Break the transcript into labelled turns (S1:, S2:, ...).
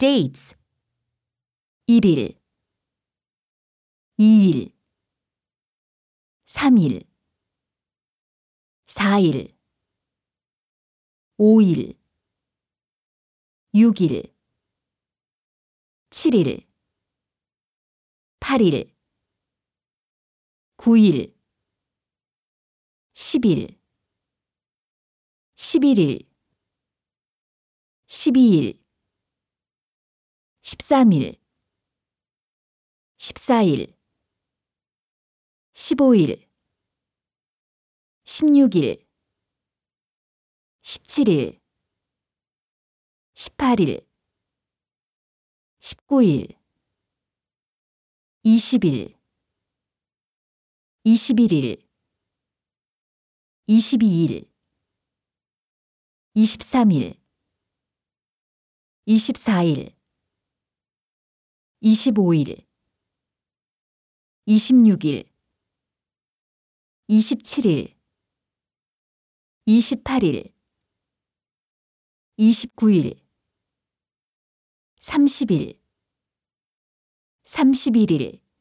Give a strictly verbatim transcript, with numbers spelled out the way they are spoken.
S1: dates 일 일, 이 일, 삼 일, 사 일, 오 일, 육 일, 칠 일, 팔 일, 구 일, 십 일, 십일 일, 십이 일, 십삼 일, 십사 일, 십오 일, 십육 일, 십칠 일, 십팔 일, 십구 일, 이십 일, 이십일 일, 이십이 일, 이십삼 일, 이십사 일, 이십오 일, 이십육 일, 이십칠 일, 이십팔 일, 이십구 일, 삼십 일, 삼십일 일,